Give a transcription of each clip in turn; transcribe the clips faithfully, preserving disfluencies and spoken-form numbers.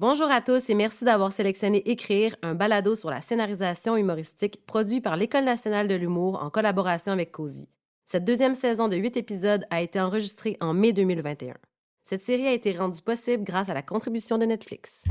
Bonjour à tous et merci d'avoir sélectionné Écrire, un balado sur la scénarisation humoristique produit par l'École nationale de l'humour en collaboration avec Cozy. Cette deuxième saison de huit épisodes a été enregistrée en mai deux mille vingt et un. Cette série a été rendue possible grâce à la contribution de Netflix.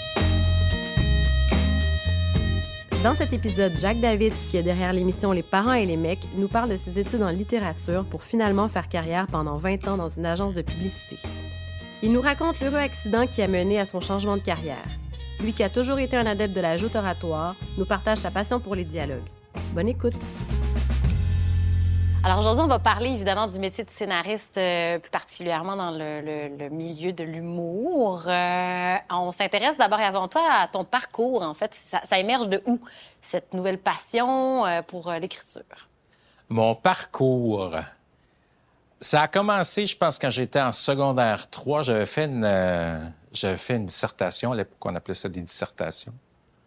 Dans cet épisode, Jacques David, qui est derrière l'émission Les parents et les mecs, nous parle de ses études en littérature pour finalement faire carrière pendant vingt ans dans une agence de publicité. Il nous raconte l'heureux accident qui a mené à son changement de carrière. Lui qui a toujours été un adepte de la joute oratoire, nous partage sa passion pour les dialogues. Bonne écoute! Alors aujourd'hui, on va parler évidemment du métier de scénariste, euh, plus particulièrement dans le, le, le milieu de l'humour. Euh, on s'intéresse d'abord et avant tout à ton parcours, en fait. Ça, ça émerge de où, cette nouvelle passion euh, pour euh, l'écriture? Mon parcours... Ça a commencé, je pense, quand j'étais en secondaire trois. J'avais fait une, euh, j'avais fait une dissertation. À l'époque, on appelait ça des dissertations.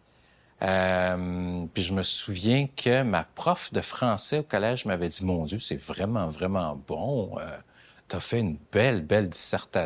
Euh, puis je me souviens que ma prof de français au collège m'avait dit « Mon Dieu, c'est vraiment, vraiment bon. Euh, t'as fait une belle, belle dissertation. »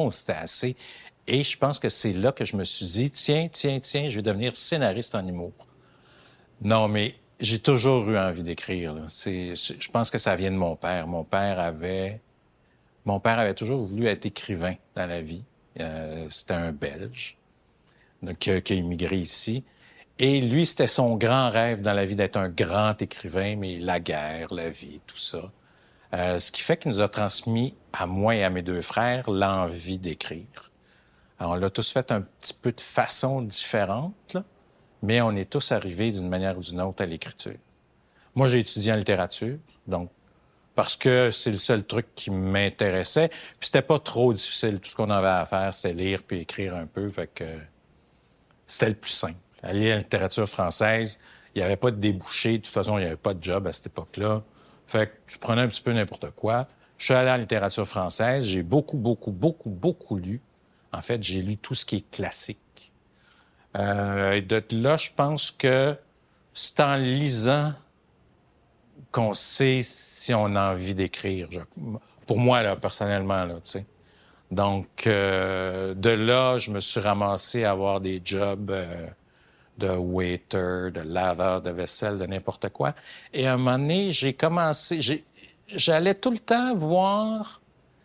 C'était assez... Et je pense que c'est là que je me suis dit « Tiens, tiens, tiens, je vais devenir scénariste en humour. » Non, mais... J'ai toujours eu envie d'écrire. Là. C'est, je pense que ça vient de mon père. Mon père avait, mon père avait toujours voulu être écrivain dans la vie. Euh, c'était un Belge donc, qui, a, qui a immigré ici. Et lui, c'était son grand rêve dans la vie d'être un grand écrivain, mais la guerre, la vie, tout ça. Euh, ce qui fait qu'il nous a transmis, à moi et à mes deux frères, l'envie d'écrire. Alors, on l'a tous fait un petit peu de façon différente, là. Mais on est tous arrivés d'une manière ou d'une autre à l'écriture. Moi, j'ai étudié en littérature, donc parce que c'est le seul truc qui m'intéressait. Puis c'était pas trop difficile. Tout ce qu'on avait à faire, c'était lire puis écrire un peu. Fait que c'était le plus simple. Aller à la littérature française, il n'y avait pas de débouché. De toute façon, il n'y avait pas de job à cette époque-là. Fait que tu prenais un petit peu n'importe quoi. Je suis allé en littérature française. J'ai beaucoup, beaucoup, beaucoup, beaucoup lu. En fait, j'ai lu tout ce qui est classique. Euh, et de là, je pense que c'est en lisant qu'on sait si on a envie d'écrire. Je, pour moi, là, personnellement, là, tu sais. Donc, euh, de là, je me suis ramassé à avoir des jobs euh, de waiter, de laveur de vaisselle, de n'importe quoi. Et à un moment donné, j'ai commencé... J'ai, j'allais tout le temps voir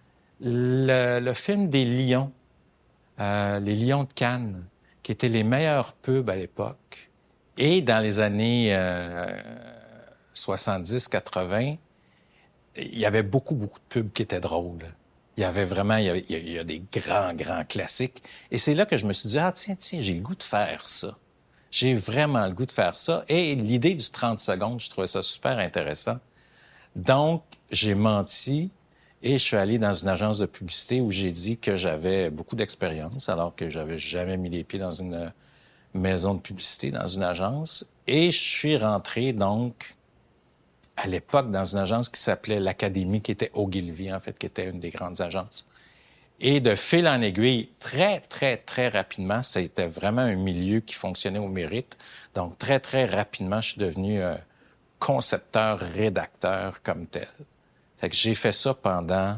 le, le film des Lions, euh, les Lions de Cannes, qui étaient les meilleurs pubs à l'époque. Et dans les années euh, soixante-dix quatre-vingt, il y avait beaucoup, beaucoup de pubs qui étaient drôles. Il y avait vraiment, il y, avait, il y a des grands, grands classiques. Et c'est là que je me suis dit, ah tiens, tiens, j'ai le goût de faire ça. J'ai vraiment le goût de faire ça. Et l'idée du trente secondes, je trouvais ça super intéressant. Donc, j'ai menti. Et je suis allé dans une agence de publicité où j'ai dit que j'avais beaucoup d'expérience, alors que j'avais jamais mis les pieds dans une maison de publicité, dans une agence. Et je suis rentré, donc, à l'époque, dans une agence qui s'appelait l'Académie, qui était Ogilvy, en fait, qui était une des grandes agences. Et de fil en aiguille, très, très, très rapidement, c'était vraiment un milieu qui fonctionnait au mérite. Donc, très, très rapidement, je suis devenu euh, concepteur, rédacteur comme tel. Fait que j'ai fait ça pendant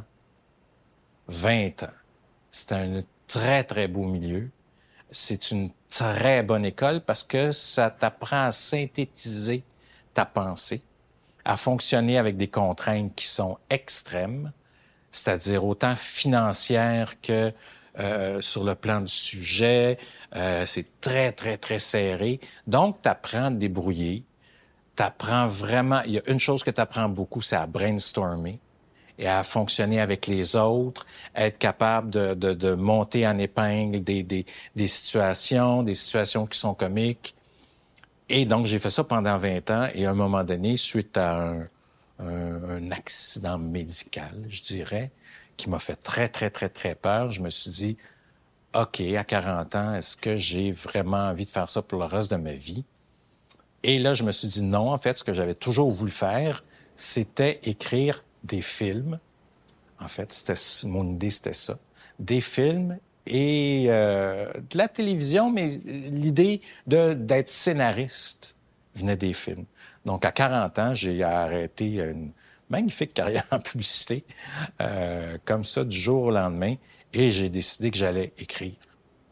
vingt ans. C'était un très, très beau milieu. C'est une très bonne école parce que ça t'apprend à synthétiser ta pensée, à fonctionner avec des contraintes qui sont extrêmes, c'est-à-dire autant financières que euh, sur le plan du sujet. Euh, c'est très, très, très serré. Donc, t'apprends à te débrouiller. T'apprends vraiment... Il y a une chose que t'apprends beaucoup, c'est à brainstormer et à fonctionner avec les autres, à être capable de, de, de monter en épingle des, des, des situations, des situations qui sont comiques. Et donc, j'ai fait ça pendant vingt ans. Et à un moment donné, suite à un, un, un accident médical, je dirais, qui m'a fait très, très, très, très peur, je me suis dit, OK, à quarante ans, est-ce que j'ai vraiment envie de faire ça pour le reste de ma vie? Et là, je me suis dit non. En fait, ce que j'avais toujours voulu faire, c'était écrire des films. En fait, c'était mon idée, c'était ça. Des films et euh, de la télévision, mais l'idée de, d'être scénariste venait des films. Donc, à quarante ans, j'ai arrêté une magnifique carrière en publicité, euh, comme ça, du jour au lendemain, et j'ai décidé que j'allais écrire,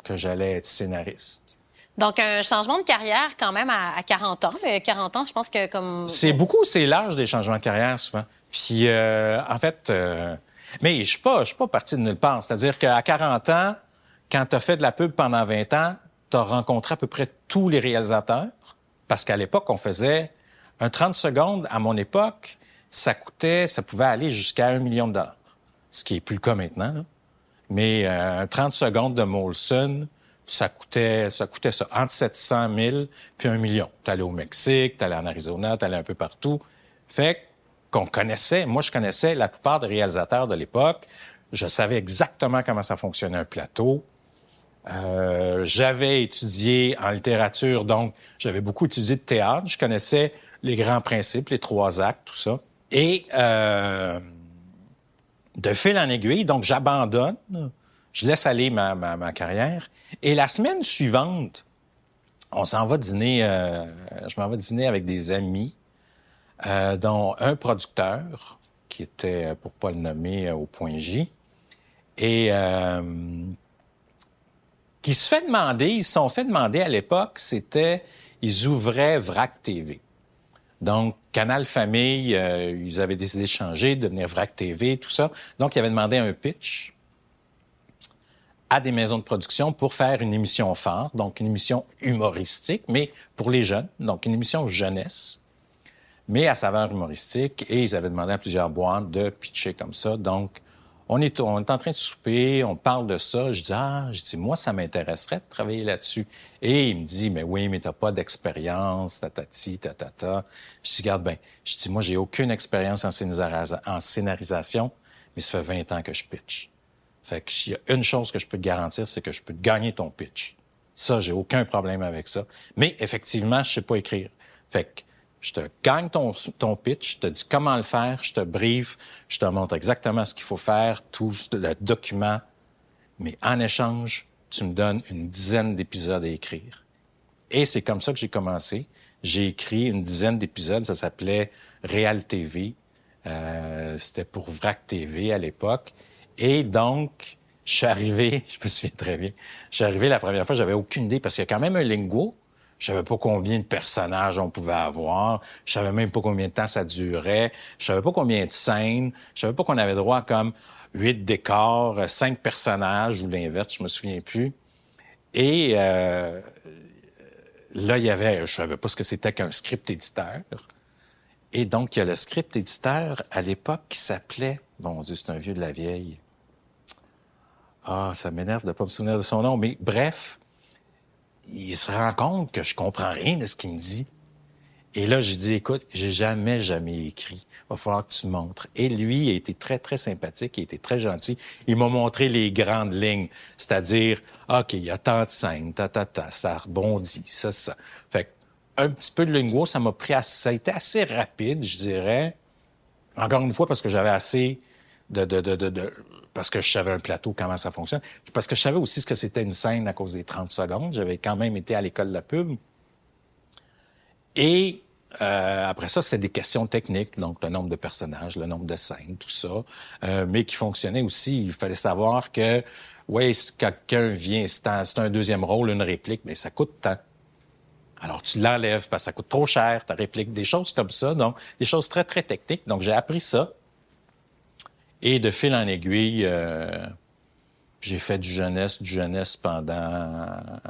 que j'allais être scénariste. Donc, un changement de carrière quand même à, à quarante ans. Mais quarante ans, je pense que comme... C'est beaucoup, c'est l'âge des changements de carrière, souvent. Puis, euh, en fait... Euh, mais je suis pas, je suis pas parti de nulle part. C'est-à-dire qu'à quarante ans, quand tu as fait de la pub pendant vingt ans, tu as rencontré à peu près tous les réalisateurs. Parce qu'à l'époque, on faisait un trente secondes. À mon époque, ça coûtait... Ça pouvait aller jusqu'à un million de dollars. Ce qui est plus le cas maintenant, là. Mais euh, trente secondes de Molson... Ça coûtait, ça coûtait ça, entre sept cent mille puis un million. T'allais au Mexique, t'allais en Arizona, t'allais un peu partout. Fait qu'on connaissait, moi je connaissais la plupart des réalisateurs de l'époque. Je savais exactement comment ça fonctionnait un plateau. Euh, j'avais étudié en littérature, donc j'avais beaucoup étudié de théâtre. Je connaissais les grands principes, les trois actes, tout ça. Et euh, de fil en aiguille, donc j'abandonne. Je laisse aller ma, ma, ma carrière. Et la semaine suivante, on s'en va dîner, euh, je m'en vais dîner avec des amis, euh, dont un producteur, qui était, pour pas le nommer, au Point J, et euh, qui se fait demander, ils se sont fait demander à l'époque, c'était, ils ouvraient Vrac T V. Donc, Canal Famille, euh, ils avaient décidé de changer, de devenir Vrac T V, tout ça. Donc, ils avaient demandé un pitch à des maisons de production pour faire une émission phare, donc une émission humoristique, mais pour les jeunes, donc une émission jeunesse, mais à saveur humoristique. Et ils avaient demandé à plusieurs boîtes de pitcher comme ça. Donc, on est, on est en train de souper, on parle de ça. Je dis, ah, je dis, moi, ça m'intéresserait de travailler là-dessus. Et il me dit, mais oui, mais t'as pas d'expérience, tatati, tatata. Je dis, regarde bien. Je dis, moi, j'ai aucune expérience en, scénarisa- en scénarisation, mais ça fait vingt ans que je pitch. Fait que s'il y a une chose que je peux te garantir, c'est que je peux te gagner ton pitch. Ça, j'ai aucun problème avec ça. Mais effectivement, je sais pas écrire. Fait que je te gagne ton, ton pitch, je te dis comment le faire, je te brief, je te montre exactement ce qu'il faut faire, tout le document. Mais en échange, tu me donnes une dizaine d'épisodes à écrire. Et c'est comme ça que j'ai commencé. J'ai écrit une dizaine d'épisodes, ça s'appelait Réal T V. Euh, c'était pour Vrac T V à l'époque. Et donc, je suis arrivé, je me souviens très bien, je suis arrivé la première fois, j'avais aucune idée, parce qu'il y a quand même un lingo. Je savais pas combien de personnages on pouvait avoir. Je savais même pas combien de temps ça durait. Je savais pas combien de scènes. Je savais pas qu'on avait droit à comme huit décors, cinq personnages, ou l'inverse, je me souviens plus. Et euh, là, il y avait, je savais pas ce que c'était qu'un script éditeur. Et donc, il y a le script éditeur à l'époque qui s'appelait, mon Dieu, c'est un vieux de la vieille. Ah, ça m'énerve de pas me souvenir de son nom, mais bref, il se rend compte que je comprends rien de ce qu'il me dit. Et là, j'ai dit, écoute, j'ai jamais, jamais écrit. Il va falloir que tu me montres. Et lui, il a été très, très sympathique, il a été très gentil. Il m'a montré les grandes lignes, c'est-à-dire, OK, il y a tant de scènes, ta, ta, ta, ça rebondit, ça, ça. Fait que, un petit peu de lingo, ça m'a pris, assez, ça a été assez rapide, je dirais. Encore une fois, parce que j'avais assez de, de, de, de, de parce que je savais un plateau, comment ça fonctionne. Parce que je savais aussi ce que c'était une scène à cause des trente secondes. J'avais quand même été à l'école de la pub. Et euh, après ça, c'était des questions techniques, donc le nombre de personnages, le nombre de scènes, tout ça. Euh, mais qui fonctionnait aussi. Il fallait savoir que, ouais, si quelqu'un vient, c'est un, c'est un deuxième rôle, une réplique, mais ça coûte tant. Alors, tu l'enlèves parce que ça coûte trop cher, ta réplique, des choses comme ça. Donc, des choses très, très techniques. Donc, j'ai appris ça. Et de fil en aiguille, euh, j'ai fait du jeunesse, du jeunesse pendant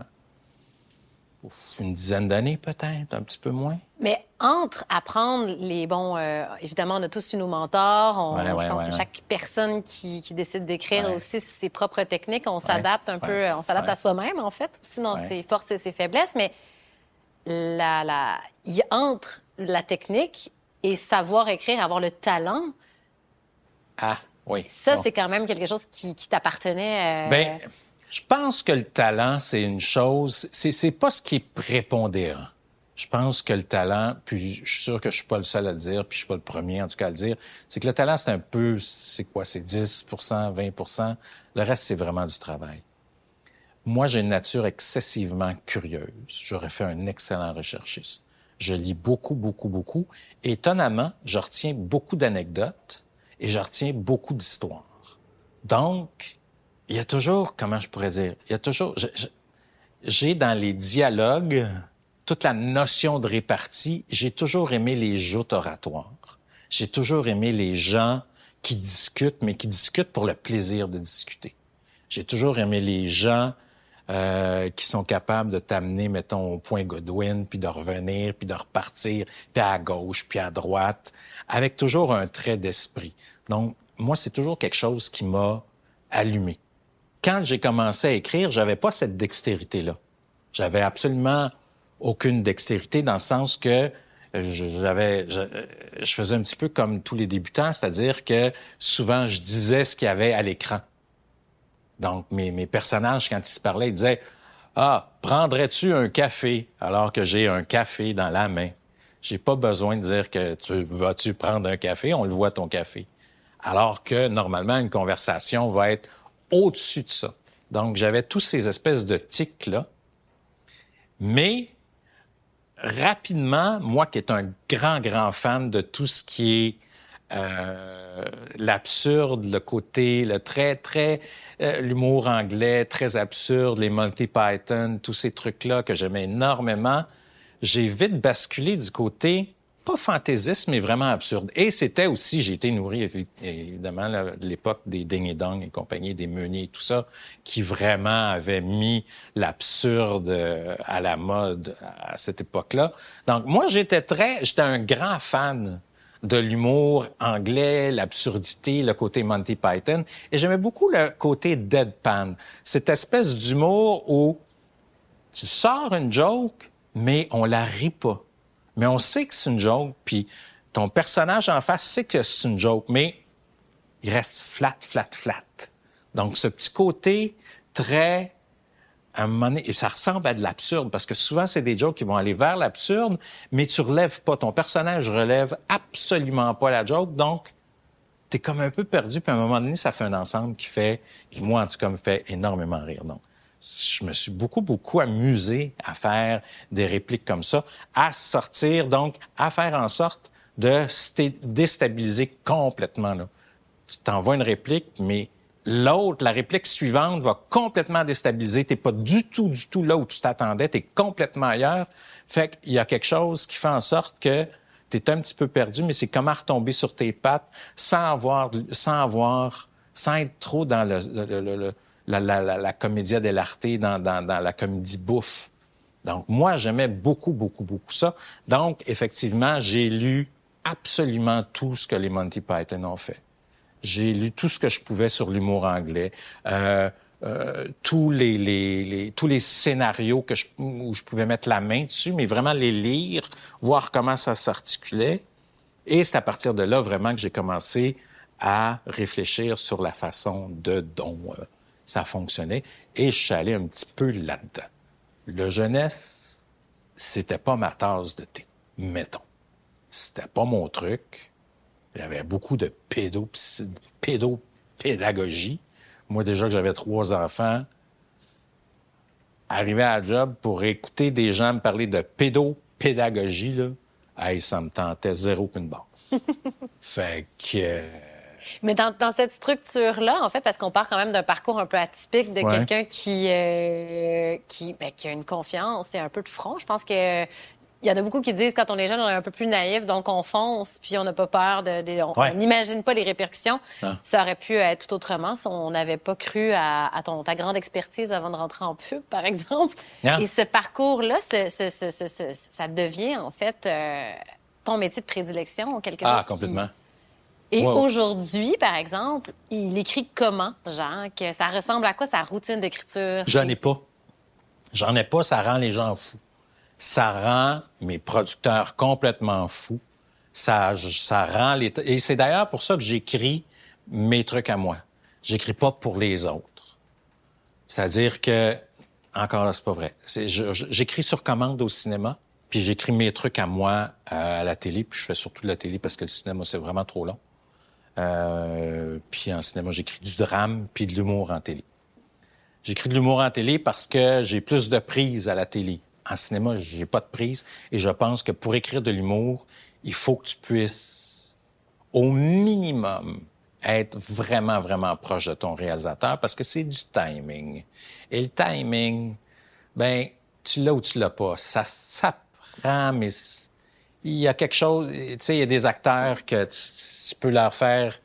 ouf, une dizaine d'années peut-être, un petit peu moins. Mais entre apprendre les bons... Euh, évidemment, on a tous eu nos mentors. On, ouais, ouais, je pense ouais, que ouais. chaque personne qui, qui décide d'écrire Ouais. a aussi ses propres techniques. On s'adapte un ouais, peu, on s'adapte ouais. à soi-même, en fait, aussi dans Ouais. ses forces et ses faiblesses. Mais la, la, y, entre la technique et savoir écrire, avoir le talent, Ah, oui. ça, Bon. c'est quand même quelque chose qui, qui t'appartenait. Euh... Ben, je pense que le talent, c'est une chose... C'est, c'est pas ce qui est prépondérant. Je pense que le talent, puis je suis sûr que je suis pas le seul à le dire, puis je suis pas le premier, en tout cas, à le dire, c'est que le talent, c'est un peu... C'est quoi? C'est dix pour cent, vingt pour cent. Le reste, c'est vraiment du travail. Moi, j'ai une nature excessivement curieuse. J'aurais fait un excellent recherchiste. Je lis beaucoup, beaucoup, beaucoup. Et étonnamment, je retiens beaucoup d'anecdotes et je retiens beaucoup d'histoires. Donc, il y a toujours, comment je pourrais dire, il y a toujours, je, je, j'ai dans les dialogues toute la notion de répartie. J'ai toujours aimé les joutes oratoires. J'ai toujours aimé les gens qui discutent, mais qui discutent pour le plaisir de discuter. J'ai toujours aimé les gens euh, qui sont capables de t'amener, mettons, au point Godwin, puis de revenir, puis de repartir, puis à gauche, puis à droite, avec toujours un trait d'esprit. Donc, moi, c'est toujours quelque chose qui m'a allumé. Quand j'ai commencé à écrire, j'avais pas cette dextérité-là. J'avais absolument aucune dextérité dans le sens que j'avais, je, je faisais un petit peu comme tous les débutants, c'est-à-dire que souvent, je disais ce qu'il y avait à l'écran. Donc, mes, mes personnages, quand ils se parlaient, ils disaient « Ah, prendrais-tu un café? » alors que j'ai un café dans la main. J'ai pas besoin de dire que tu vas-tu prendre un café, on le voit ton café. Alors que, normalement, une conversation va être au-dessus de ça. Donc, j'avais tous ces espèces de tics-là. Mais, rapidement, moi qui est un grand, grand fan de tout ce qui est euh, l'absurde, le côté, le très, très, euh, l'humour anglais, très absurde, les Monty Python, tous ces trucs-là que j'aimais énormément, j'ai vite basculé du côté, pas fantaisiste, mais vraiment absurde. Et c'était aussi, j'ai été nourri, évidemment, là, de l'époque des Ding et Dong et compagnie, des Meuniers et tout ça, qui vraiment avaient mis l'absurde à la mode à cette époque-là. Donc, moi, j'étais très, j'étais un grand fan de l'humour anglais, l'absurdité, le côté Monty Python. Et j'aimais beaucoup le côté deadpan. Cette espèce d'humour où tu sors une joke, mais on la rit pas. Mais on sait que c'est une joke, puis ton personnage en face sait que c'est une joke, mais il reste flat, flat, flat. Donc, ce petit côté très, à un moment donné, et ça ressemble à de l'absurde, parce que souvent, c'est des jokes qui vont aller vers l'absurde, mais tu relèves pas. Ton personnage relève absolument pas la joke, donc t'es comme un peu perdu, puis à un moment donné, ça fait un ensemble qui fait, qui moi, en tout cas, me fait énormément rire. Donc, je me suis beaucoup, beaucoup amusé à faire des répliques comme ça, à sortir, donc, à faire en sorte de déstabiliser complètement, là. Tu t'envoies une réplique, mais l'autre, la réplique suivante va complètement déstabiliser. T'es pas du tout, du tout là où tu t'attendais. T'es complètement ailleurs. Fait qu'il y a quelque chose qui fait en sorte que t'es un petit peu perdu, mais c'est comment retomber sur tes pattes sans avoir, sans avoir, sans être trop dans le, le, le, le La, la, la, la commedia dell'arte, dans, dans, dans la comédie bouffe. Donc, moi, j'aimais beaucoup, beaucoup, beaucoup ça. Donc, effectivement, j'ai lu absolument tout ce que les Monty Python ont fait. J'ai lu tout ce que je pouvais sur l'humour anglais, euh, euh, tous les, les, les, tous les scénarios que je, où je pouvais mettre la main dessus, mais vraiment les lire, voir comment ça s'articulait. Et c'est à partir de là, vraiment, que j'ai commencé à réfléchir sur la façon de dont euh, ça fonctionnait, et je suis allé un petit peu là-dedans. Le jeunesse, c'était pas ma tasse de thé, mettons. C'était pas mon truc. Il y avait beaucoup de pédo, pédopédagogie. Moi, déjà que j'avais trois enfants, arriver à la job pour écouter des gens me parler de pédopédagogie, là, hey, ça me tentait zéro qu'une base. Fait que... Euh, Mais dans, dans cette structure-là, en fait, parce qu'on part quand même d'un parcours un peu atypique de ouais. quelqu'un qui, euh, qui, ben, qui a une confiance et un peu de front, je pense que il y en a beaucoup qui disent quand on est jeune, on est un peu plus naïf, donc on fonce, puis on n'a pas peur de... de on ouais. n'imagine pas les répercussions. Ah. Ça aurait pu être tout autrement si on n'avait pas cru à, à ton, ta grande expertise avant de rentrer en pub, par exemple. Ah. Et ce parcours-là, ce, ce, ce, ce, ce, ça devient, en fait, euh, ton métier de prédilection, quelque chose Ah, complètement. Qui... Et wow. aujourd'hui, par exemple, il écrit comment, Jacques? Ça ressemble à quoi, sa routine d'écriture? J'en ai pas. J'en ai pas, ça rend les gens fous. Ça rend mes producteurs complètement fous. Ça, ça rend les... Et c'est d'ailleurs pour ça que j'écris mes trucs à moi. J'écris pas pour les autres. C'est-à-dire que... Encore là, c'est pas vrai. C'est, je, j'écris sur commande au cinéma, puis j'écris mes trucs à moi à la télé, puis je fais surtout de la télé parce que le cinéma, c'est vraiment trop long. Euh, puis en cinéma, j'écris du drame puis de l'humour en télé. J'écris de l'humour en télé parce que j'ai plus de prise à la télé. En cinéma, j'ai pas de prise. Et je pense que pour écrire de l'humour, il faut que tu puisses, au minimum, être vraiment, vraiment proche de ton réalisateur parce que c'est du timing. Et le timing, ben, tu l'as ou tu l'as pas. Ça, ça prend, mais il y a quelque chose, tu sais, il y a des acteurs que tu, tu peux leur faire,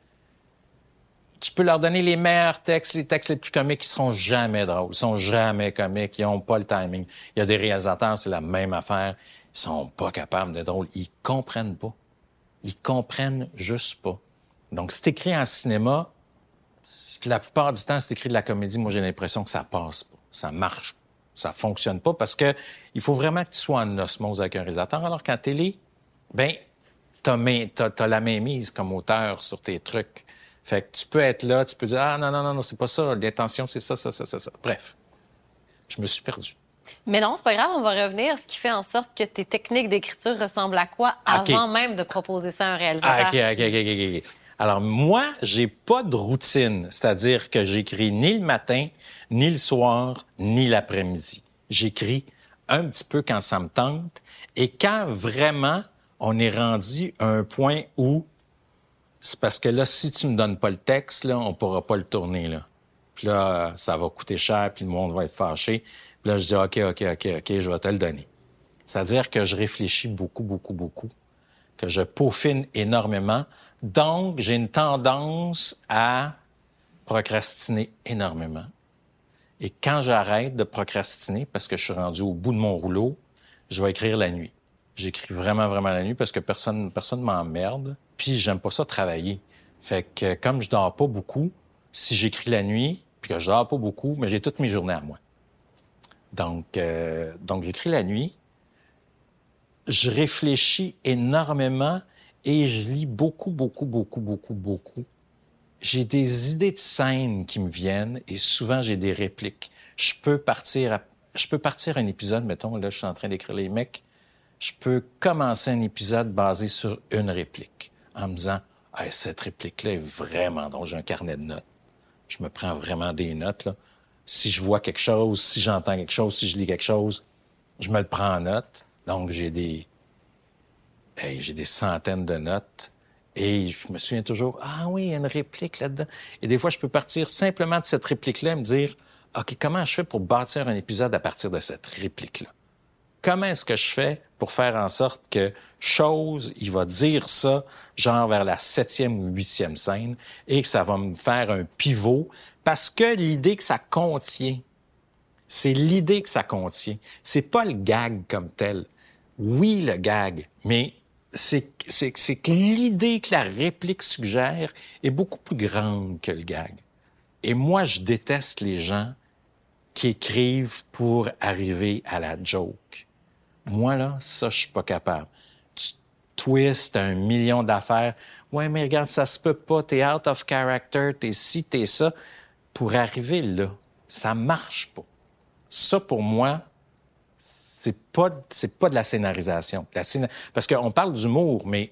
tu peux leur donner les meilleurs textes, les textes les plus comiques, qui seront jamais drôles, ils sont jamais comiques, ils n'ont pas le timing. Il y a des réalisateurs, c'est la même affaire, ils sont pas capables d'être drôles, ils comprennent pas. Ils comprennent juste pas. Donc, c'est écrit en cinéma, la plupart du temps, c'est écrit de la comédie, moi, j'ai l'impression que ça passe pas, ça marche pas, ça fonctionne pas, parce que il faut vraiment que tu sois en osmose avec un réalisateur, alors qu'en télé, ben, t'as, main, t'as, t'as la mainmise comme auteur sur tes trucs. Fait que tu peux être là, tu peux dire « Ah, non, non, non, non, c'est pas ça, l'intention, c'est ça, ça, ça, ça, ça. » Bref, je me suis perdu. Mais non, c'est pas grave, on va revenir. Ce qui fait en sorte que tes techniques d'écriture ressemblent à quoi okay. avant même de proposer ça à un réalisateur? Ah, OK, OK, OK, OK. Alors, moi, j'ai pas de routine. C'est-à-dire que j'écris ni le matin, ni le soir, ni l'après-midi. J'écris un petit peu quand ça me tente. Et quand vraiment on est rendu à un point où c'est parce que là, si tu me donnes pas le texte, là, on pourra pas le tourner, là. Puis là, ça va coûter cher, puis le monde va être fâché. Puis là, je dis, OK, OK, OK, OK, je vais te le donner. C'est-à-dire que je réfléchis beaucoup, beaucoup, beaucoup, que je peaufine énormément. Donc, j'ai une tendance à procrastiner énormément. Et quand j'arrête de procrastiner, parce que je suis rendu au bout de mon rouleau, je vais écrire la nuit. J'écris vraiment, vraiment la nuit parce que personne personne m'emmerde. Puis j'aime pas ça travailler. Fait que comme je dors pas beaucoup, si j'écris la nuit, puis que je dors pas beaucoup, mais j'ai toutes mes journées à moi. Donc, euh, donc j'écris la nuit. Je réfléchis énormément et je lis beaucoup, beaucoup, beaucoup, beaucoup, beaucoup. J'ai des idées de scènes qui me viennent et souvent j'ai des répliques. Je peux partir à, je peux partir un épisode, mettons, là je suis en train d'écrire les mecs, je peux commencer un épisode basé sur une réplique en me disant hey, cette réplique-là est vraiment drôle, j'ai un carnet de notes. Je me prends vraiment des notes, là. Si je vois quelque chose, si j'entends quelque chose, si je lis quelque chose, je me le prends en note. Donc j'ai des hey, j'ai des centaines de notes. Et je me souviens toujours, ah oui, il y a une réplique là-dedans. Et des fois, je peux partir simplement de cette réplique-là et me dire, OK, comment je fais pour bâtir un épisode à partir de cette réplique-là? Comment est-ce que je fais pour faire en sorte que chose, il va dire ça, genre vers la septième ou huitième scène, et que ça va me faire un pivot, parce que l'idée que ça contient, c'est l'idée que ça contient. C'est pas le gag comme tel. Oui, le gag, mais c'est, c'est, c'est que l'idée que la réplique suggère est beaucoup plus grande que le gag. Et moi, je déteste les gens qui écrivent pour arriver à la joke. Moi, là, ça, je suis pas capable. Tu twists un million d'affaires. Ouais, mais regarde, ça se peut pas. T'es out of character, t'es ci, t'es ça. Pour arriver là, ça marche pas. Ça, pour moi, c'est pas, c'est pas de la scénarisation. La scénar... Parce qu'on parle d'humour, mais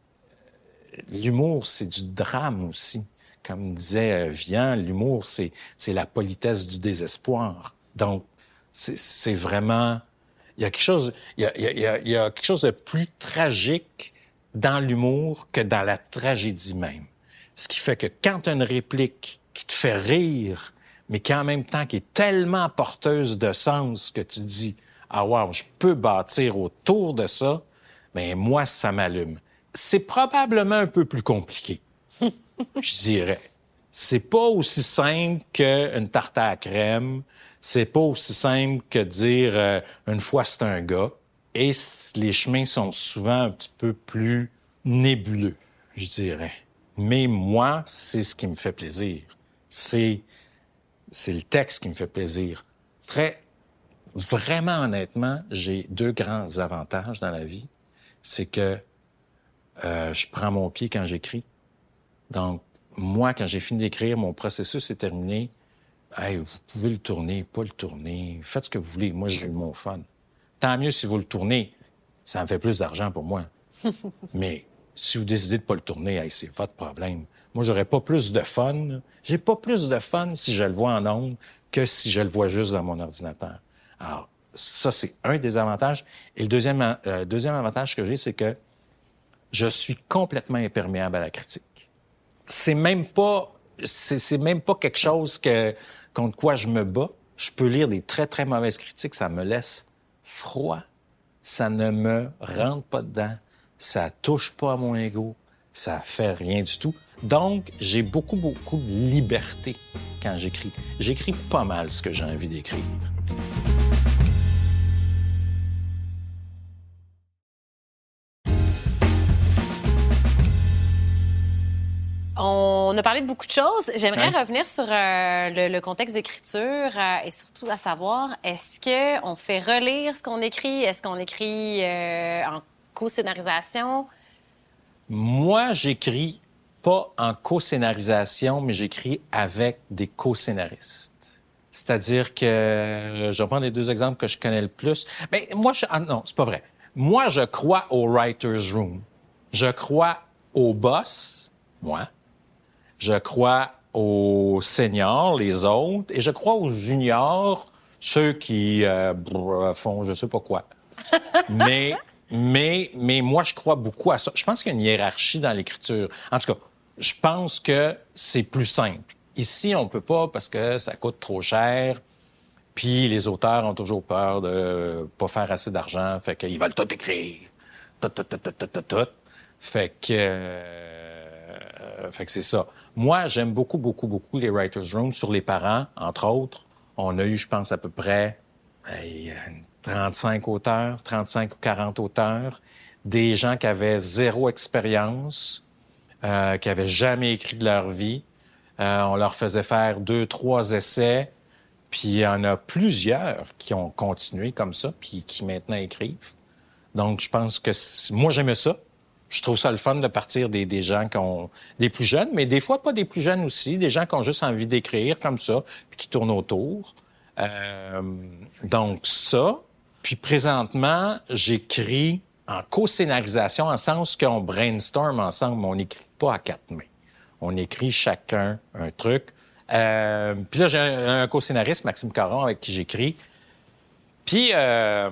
l'humour, c'est du drame aussi. Comme disait Vian, l'humour, c'est, c'est la politesse du désespoir. Donc, c'est, c'est vraiment... Il y a quelque chose, il y a, il y a, il y a quelque chose de plus tragique dans l'humour que dans la tragédie même. Ce qui fait que quand tu as une réplique qui te fait rire, mais qui en même temps qui est tellement porteuse de sens que tu dis « Ah wow, je peux bâtir autour de ça », bien moi, ça m'allume. C'est probablement un peu plus compliqué, je dirais. C'est pas aussi simple qu'une tarte à la crème. C'est pas aussi simple que de dire euh, une fois c'est un gars. Et les chemins sont souvent un petit peu plus nébuleux, je dirais. Mais moi, c'est ce qui me fait plaisir. C'est, c'est le texte qui me fait plaisir. Très, vraiment honnêtement, j'ai deux grands avantages dans la vie. C'est que euh, je prends mon pied quand j'écris. Donc, moi, quand j'ai fini d'écrire, mon processus est terminé. Hey, vous pouvez le tourner, pas le tourner. Faites ce que vous voulez. Moi, j'ai eu mon fun. Tant mieux si vous le tournez. Ça me fait plus d'argent pour moi. Mais si vous décidez de pas le tourner, hey, c'est votre problème. Moi, j'aurais pas plus de fun. J'ai pas plus de fun si je le vois en ondes que si je le vois juste dans mon ordinateur. Alors, ça, c'est un des avantages. Et le deuxième, euh, deuxième avantage que j'ai, c'est que je suis complètement imperméable à la critique. c'est même pas, c'est, c'est même pas quelque chose que, contre quoi je me bats. Je peux lire des très, très mauvaises critiques, ça me laisse froid. Ça ne me rentre pas dedans. Ça touche pas à mon ego. Ça fait rien du tout. Donc, j'ai beaucoup, beaucoup de liberté quand j'écris. J'écris pas mal ce que j'ai envie d'écrire. On a parlé de beaucoup de choses. J'aimerais Ouais. revenir sur euh, le, le contexte d'écriture euh, et surtout à savoir, est-ce qu'on fait relire ce qu'on écrit? Est-ce qu'on écrit euh, en co-scénarisation? Moi, j'écris pas en co-scénarisation, mais j'écris avec des co-scénaristes. C'est-à-dire que, je vais prendre les deux exemples que je connais le plus. Mais moi, je, ah non, c'est pas vrai. Moi, je crois au writer's room. Je crois au boss, moi. Je crois aux seniors, les autres, et je crois aux juniors, ceux qui euh, brrr, font je sais pas quoi. mais, mais, mais moi, je crois beaucoup à ça. Je pense qu'il y a une hiérarchie dans l'écriture. En tout cas, je pense que c'est plus simple. Ici, on peut pas parce que ça coûte trop cher. Puis les auteurs ont toujours peur de pas faire assez d'argent, fait qu'ils veulent tout écrire, tout, tout, tout, tout, tout, tout, tout. Fait que, euh, fait que c'est ça. Moi, j'aime beaucoup, beaucoup, beaucoup les writers' rooms sur les parents, entre autres. On a eu, je pense, à peu près hey, trente-cinq auteurs, trente-cinq ou quarante auteurs, des gens qui avaient zéro expérience, euh, qui avaient jamais écrit de leur vie. Euh, on leur faisait faire deux, trois essais. Puis il y en a plusieurs qui ont continué comme ça, puis qui maintenant écrivent. Donc, je pense que c- moi, j'aimais ça. Je trouve ça le fun de partir des, des gens qui ont... des plus jeunes, mais des fois pas des plus jeunes aussi, des gens qui ont juste envie d'écrire comme ça, puis qui tournent autour. Euh, donc, ça. Puis présentement, j'écris en co-scénarisation, en sens qu'on brainstorm ensemble, mais on n'écrit pas à quatre mains. On écrit chacun un truc. Euh, puis là, j'ai un, un co-scénariste, Maxime Caron, avec qui j'écris. Puis, euh,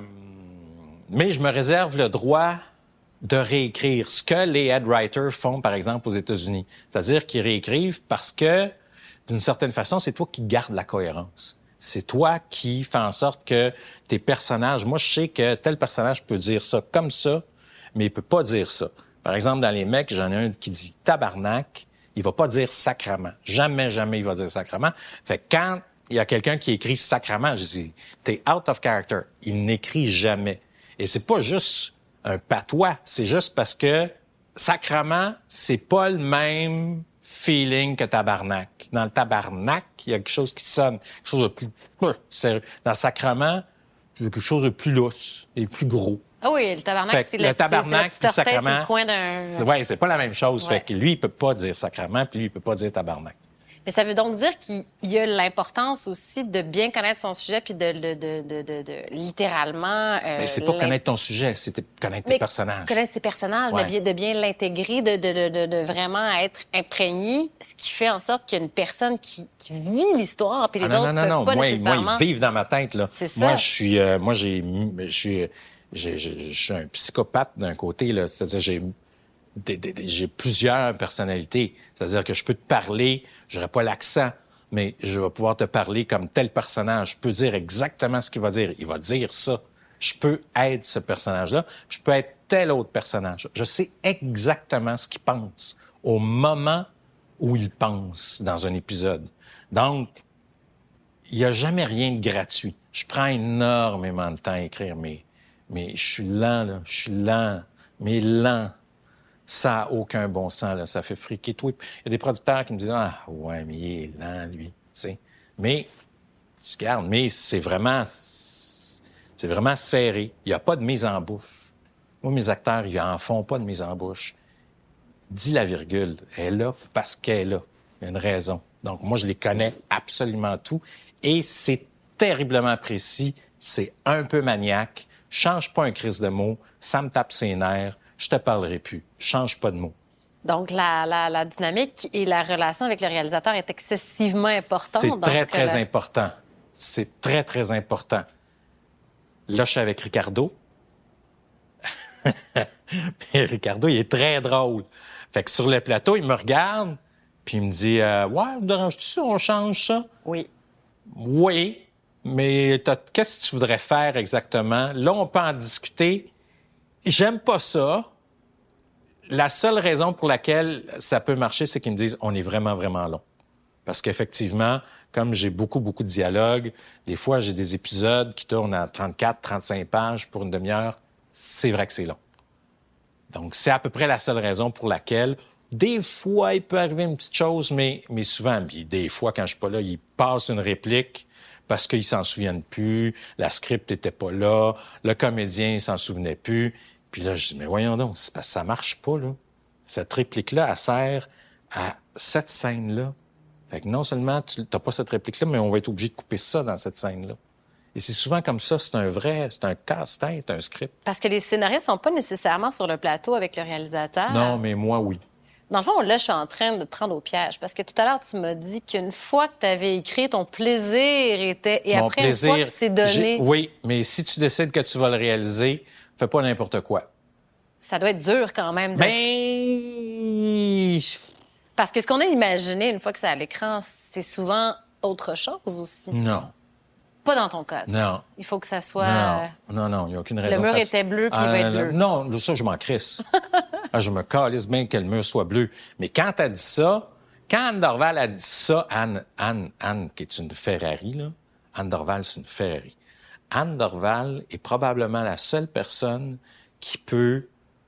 mais je me réserve le droit de réécrire ce que les head writers font, par exemple, aux États-Unis. C'est-à-dire qu'ils réécrivent parce que, d'une certaine façon, c'est toi qui gardes la cohérence. C'est toi qui fais en sorte que tes personnages... Moi, je sais que tel personnage peut dire ça comme ça, mais il peut pas dire ça. Par exemple, dans les mecs, j'en ai un qui dit « tabarnak », il va pas dire « sacrement ». Jamais, jamais il va dire « sacrement ». Fait que quand il y a quelqu'un qui écrit « sacrement », je dis « t'es out of character ». Il n'écrit jamais. Et c'est pas juste un patois, c'est juste parce que « sacrement », c'est pas le même feeling que tabarnak. Dans le tabarnak, il y a quelque chose qui sonne, quelque chose de plus sérieux. Dans le sacrement, il y a quelque chose de plus lousse et plus gros. Ah oui, le tabarnak, Fait c'est que le, le tabarnak c'est, puis c'est le petit orteil sur sacrement, le coin d'un... c'est- ouais, c'est pas la même chose. Ouais. Fait que lui, il peut pas dire sacrement, puis lui, il peut pas dire tabarnak. Mais ça veut donc dire qu'il y a l'importance aussi de bien connaître son sujet puis de, de, de, de, de, de littéralement... euh, Mais c'est pas l'im- connaître ton sujet, c'est t- connaître Mais tes personnages. Connaître ses personnages, Ouais. de bien, de bien l'intégrer, de, de, de, de, de vraiment être imprégné, ce qui fait en sorte qu'il y a une personne qui, qui vit l'histoire, puis les Ah non, autres non, non, peuvent non. pas Moi, nécessairement... moi, ils vivent dans ma tête, là. C'est ça. Moi, je suis, euh, moi, j'ai, je suis, j'ai, j'ai- je suis un psychopathe d'un côté, là. C'est-à-dire, j'ai, des- des- des- j'ai plusieurs personnalités. C'est-à-dire que je peux te parler, j'aurai pas l'accent, mais je vais pouvoir te parler comme tel personnage. Je peux dire exactement ce qu'il va dire. Il va dire ça. Je peux être ce personnage-là. Je peux être tel autre personnage. Je sais exactement ce qu'il pense au moment où il pense dans un épisode. Donc, il n'y a jamais rien de gratuit. Je prends énormément de temps à écrire, mais, mais je suis lent, là. Je suis lent, mais lent. Ça n'a aucun bon sens, là. Ça fait friquer tout. Il y a des producteurs qui me disent « Ah, ouais, mais il est lent, lui. » Tu sais. Mais, je garde, mais c'est vraiment, c'est vraiment serré. Il n'y a pas de mise en bouche. Moi, mes acteurs, ils en font pas de mise en bouche. Dis la virgule. Elle est là parce qu'elle est là. Il y a une raison. Donc, moi, je les connais absolument tout. Et c'est terriblement précis. C'est un peu maniaque. Change pas un crise de mots. Ça me tape ses nerfs. Je te parlerai plus. Change pas de mots. Donc, la, la, la dynamique et la relation avec le réalisateur est excessivement importante. C'est dans très, ce très cas-là. important. C'est très, très important. Là, je suis avec Ricardo. Puis Ricardo, il est très drôle. Fait que sur le plateau, il me regarde, puis il me dit euh, « Ouais, me dérange-tu si on change ça? » Oui. Oui, mais qu'est-ce que tu voudrais faire exactement? Là, on peut en discuter. J'aime pas ça. La seule raison pour laquelle ça peut marcher, c'est qu'ils me disent « On est vraiment, vraiment long. » Parce qu'effectivement, comme j'ai beaucoup, beaucoup de dialogues, des fois, j'ai des épisodes qui tournent à trente-quatre, trente-cinq pages pour une demi-heure. C'est vrai que c'est long. Donc, c'est à peu près la seule raison pour laquelle, des fois, il peut arriver une petite chose, mais, mais souvent, puis des fois, quand je suis pas là, il passe une réplique parce qu'ils s'en souviennent plus, la script était pas là, le comédien, il s'en souvenait plus. Puis là, je dis, mais voyons donc, c'est parce que ça marche pas, là. Cette réplique-là, elle sert à cette scène-là. Fait que non seulement tu n'as pas cette réplique-là, mais on va être obligé de couper ça dans cette scène-là. Et c'est souvent comme ça, c'est un vrai, c'est un casse-tête, un script. Parce que les scénaristes sont pas nécessairement sur le plateau avec le réalisateur. Non, mais moi, oui. Dans le fond, là, je suis en train de te prendre au piège. Parce que tout à l'heure, tu m'as dit qu'une fois que tu avais écrit, ton plaisir était... Et Mon après, plaisir, une fois que c'est donné... Oui, mais si tu décides que tu vas le réaliser, fais pas n'importe quoi. Ça doit être dur quand même. De... Ben... Parce que ce qu'on a imaginé une fois que c'est à l'écran, c'est souvent autre chose aussi. Non. Pas dans ton cas. Non. Il faut que ça soit... Non, non, non, il n'y a aucune raison. Le mur ça... était bleu, puis ah, il va être bleu. Non, ça, je m'en crisse. ah, je me calisse bien que le mur soit bleu. Mais quand t'as dit ça, quand Anne Dorval a dit ça, Anne, Anne, Anne, qui est une Ferrari, là, Anne Dorval, c'est une Ferrari. Anne Dorval est probablement la seule personne qui peut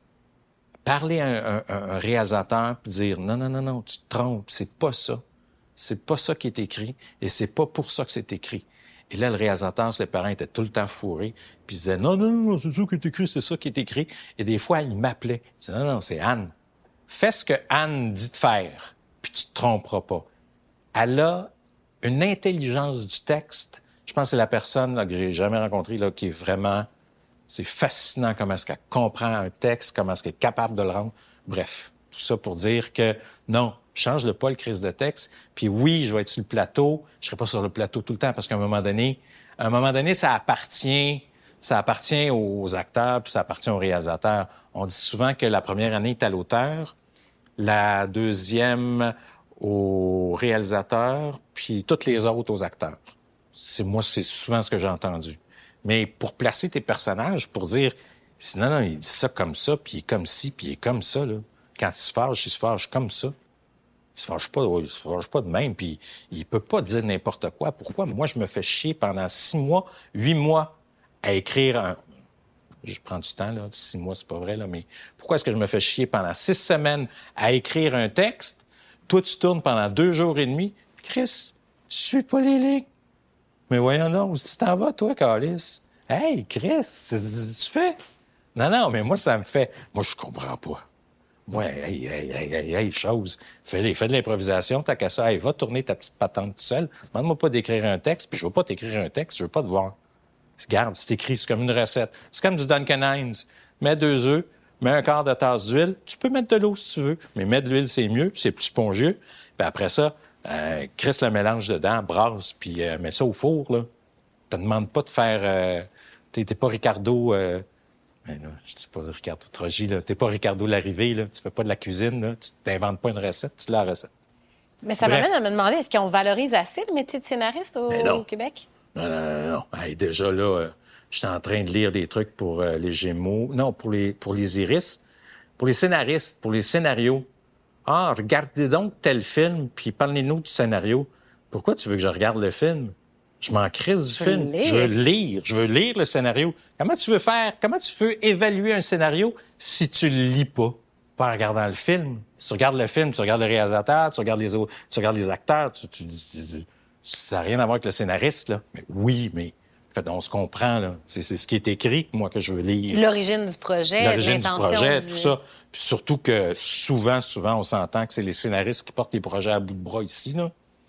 parler à un, un, un réalisateur et dire « Non, non, non, non, tu te trompes, c'est pas ça. C'est pas ça qui est écrit et c'est pas pour ça que c'est écrit. » Et là, le réalisateur, ses parents étaient tout le temps fourrés, puis ils disaient « Non, non, non, c'est ça qui est écrit, c'est ça qui est écrit. » Et des fois, il m'appelait. Il disait « Non, non, c'est Anne. Fais ce que Anne dit de faire, puis tu te tromperas pas. » Elle a une intelligence du texte. Je pense que c'est la personne là, que j'ai jamais rencontrée là, qui est vraiment... C'est fascinant comment est-ce qu'elle comprend un texte, comment est-ce qu'elle est capable de le rendre. Bref, tout ça pour dire que non, change-le pas le crise de texte. Puis oui, je vais être sur le plateau. Je serai pas sur le plateau tout le temps parce qu'à un moment donné, à un moment donné, ça appartient, ça appartient aux acteurs puis ça appartient aux réalisateurs. On dit souvent que la première année est à l'auteur, la deuxième au réalisateur, puis toutes les autres aux acteurs. C'est moi, c'est souvent ce que j'ai entendu. Mais pour placer tes personnages, pour dire, non, non, il dit ça comme ça, puis il est comme ci, puis il est comme ça, là. Quand il se fâche, il se fâche comme ça. Il se fâche pas, il se fâche pas de même, puis il peut pas dire n'importe quoi. Pourquoi? Moi, je me fais chier pendant six mois, huit mois à écrire un... Je prends du temps, là. Six mois, c'est pas vrai, là, mais pourquoi est-ce que je me fais chier pendant six semaines à écrire un texte? Toi, tu tournes pendant deux jours et demi. Chris, tu suis pas les lignes. Mais voyons donc, où tu t'en vas, toi, Calice? Hey, Chris, c'est ce que tu fais? Non, non, mais moi, ça me fait... Moi, je comprends pas. Moi, hey, hey, hey, hey, hey, chose. Fais, fais de l'improvisation, t'as qu'à ça. Hey, va tourner ta petite patente tout seul. Demande-moi pas d'écrire un texte, puis je veux pas t'écrire un texte, je veux pas te voir. Garde, c'est écrit, c'est comme une recette. C'est comme du Duncan Hines. Mets deux œufs, mets un quart de tasse d'huile. Tu peux mettre de l'eau si tu veux, mais mettre de l'huile, c'est mieux, c'est plus spongieux. Puis après ça, euh, crisse le mélange dedans, brasse, puis euh, mets ça au four, là. Te demande pas de faire... Euh, t'es, t'es pas Ricardo... Euh, ben là, je dis pas Ricardo Trogi, là. T'es pas Ricardo Larrivée, là. Tu fais pas de la cuisine, là. Tu t'inventes pas une recette, tu l'as la recette. Mais ça Bref. m'amène à me demander, est-ce qu'on valorise assez le métier de scénariste au, au Québec? Non, non, non, non. Hey, déjà, là, euh, j'étais en train de lire des trucs pour euh, les Gémeaux. Non, pour les, pour les Iris. Pour les scénaristes, pour les scénarios. Ah, regardez donc tel film, puis parlez-nous du scénario. Pourquoi tu veux que je regarde le film? Je m'en crisse du film. Lire. Je veux lire. Je veux lire le scénario. Comment tu veux faire? Comment tu veux évaluer un scénario si tu le lis pas? Pas en regardant le film. Si tu regardes le film, tu regardes le réalisateur, tu regardes les autres, tu regardes les acteurs, tu, tu, tu, tu ça n'a rien à voir avec le scénariste, là. Mais oui, mais en fait, on se comprend, là. C'est, c'est ce qui est écrit, moi, que je veux lire. L'origine du projet, L'origine du l'intention projet, du... tout ça. Puis surtout que souvent, souvent, on s'entend que c'est les scénaristes qui portent les projets à bout de bras ici, là.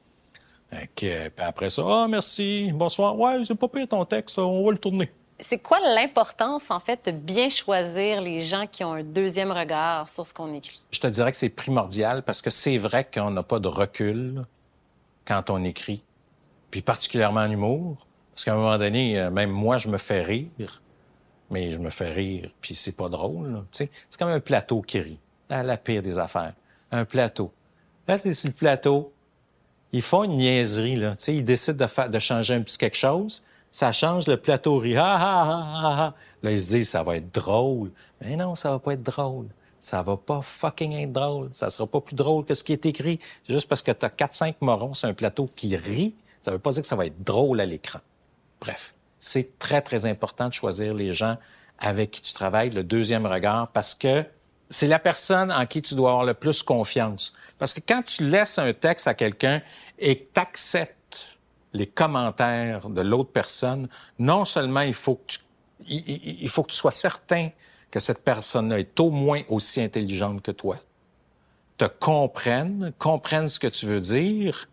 Fait que, puis après ça, « Ah, merci, bonsoir. Ouais, c'est pas pire ton texte, on va le tourner. » C'est quoi l'importance, en fait, de bien choisir les gens qui ont un deuxième regard sur ce qu'on écrit? Je te dirais que c'est primordial parce que c'est vrai qu'on n'a pas de recul quand on écrit, puis particulièrement en humour, parce qu'à un moment donné, même moi, je me fais rire, mais je me fais rire, puis c'est pas drôle, là, tu sais. C'est comme un plateau qui rit, à la pire des affaires. Un plateau. Là, t'es sur le plateau. Ils font une niaiserie, là. Tu sais, ils décident de, faire, de changer un petit quelque chose. Ça change, le plateau rit. Ah, ah, ah, ah, ah. Là, ils se disent, ça va être drôle. Mais non, ça va pas être drôle. Ça va pas fucking être drôle. Ça sera pas plus drôle que ce qui est écrit. C'est juste parce que t'as quatre cinq morons sur un plateau qui rient, ça veut pas dire que ça va être drôle à l'écran. Bref, c'est très, très important de choisir les gens avec qui tu travailles, le deuxième regard, parce que c'est la personne en qui tu dois avoir le plus confiance. Parce que quand tu laisses un texte à quelqu'un et que tu acceptes les commentaires de l'autre personne, non seulement il faut que tu, il, il faut que tu sois certain que cette personne-là est au moins aussi intelligente que toi, te comprenne, comprenne ce que tu veux dire,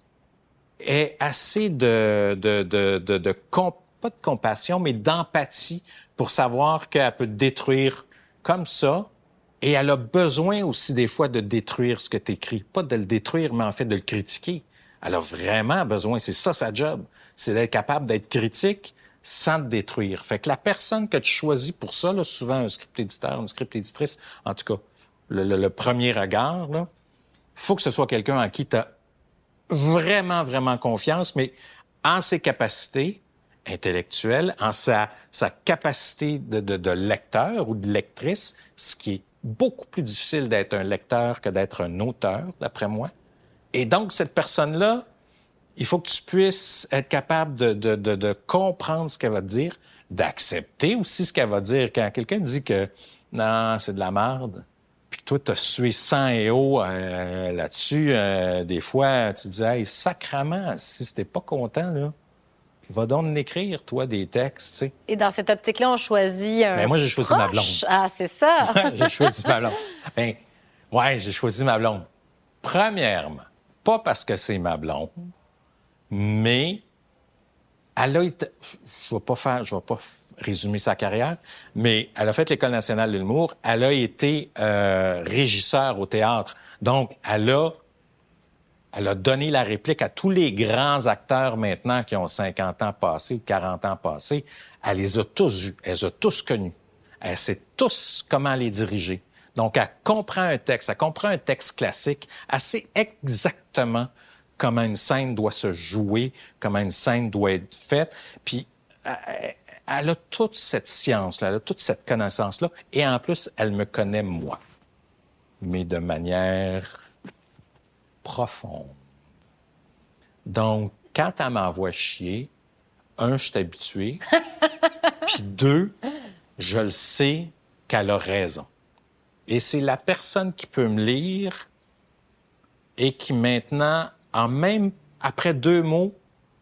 ait assez de, de, de, de, de comp- pas de compassion, mais d'empathie pour savoir qu'elle peut te détruire comme ça. Et elle a besoin aussi des fois de détruire ce que tu écris. Pas de le détruire, mais en fait de le critiquer. Elle a vraiment besoin, c'est ça sa job, c'est d'être capable d'être critique sans te détruire. Fait que la personne que tu choisis pour ça, là, souvent un script éditeur, une script éditrice, en tout cas, le, le, le premier regard, il faut que ce soit quelqu'un en qui tu as vraiment, vraiment confiance, mais en ses capacités intellectuelles, en sa, sa capacité de, de, de lecteur ou de lectrice, ce qui est beaucoup plus difficile d'être un lecteur que d'être un auteur, d'après moi. Et donc, cette personne-là, il faut que tu puisses être capable de, de, de, de comprendre ce qu'elle va te dire, d'accepter aussi ce qu'elle va dire. Quand quelqu'un dit que non, c'est de la merde, puis que toi, t'as sué sang et eau euh, là-dessus, euh, des fois, tu te dis, hey, sacrement, si t'es pas content, là, va donc l'écrire, toi, des textes, tu sais. Et dans cette optique-là, on choisit un Ben, moi, j'ai choisi proche. ma blonde. Ah, c'est ça. J'ai choisi ma blonde. Ben, ouais, j'ai choisi ma blonde. Premièrement, pas parce que c'est ma blonde, mais elle a été... Je vais pas faire... Je vais pas résumer sa carrière, mais elle a fait l'École nationale de l'humour. Elle a été euh, régisseur au théâtre. Donc, elle a... Elle a donné la réplique à tous les grands acteurs maintenant qui ont cinquante ans passés ou quarante ans passés. Elle les a tous vus. Elle les a tous connus. Elle sait tous comment les diriger. Donc, elle comprend un texte. Elle comprend un texte classique. Elle sait exactement comment une scène doit se jouer, comment une scène doit être faite. Puis, elle, elle a toute cette science-là, elle a toute cette connaissance-là. Et en plus, elle me connaît, moi. Mais de manière profonde. Donc, quand elle m'envoie chier, un, je suis habitué, puis deux, je le sais qu'elle a raison. Et c'est la personne qui peut me lire et qui maintenant, en même, après deux mots,